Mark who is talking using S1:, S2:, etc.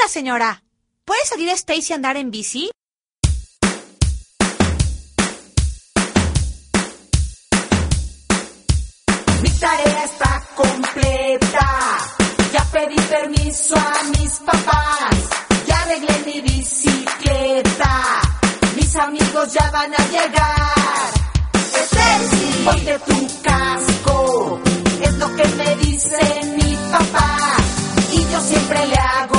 S1: señora. ¿Puede salir Stacy a andar en bici?
S2: Mi tarea está completa. Ya pedí permiso a mis papás. Ya arreglé mi bicicleta. Mis amigos ya van a llegar. Stacy, ponte tu casco. Es lo que me dice mi papá. Y yo siempre le hago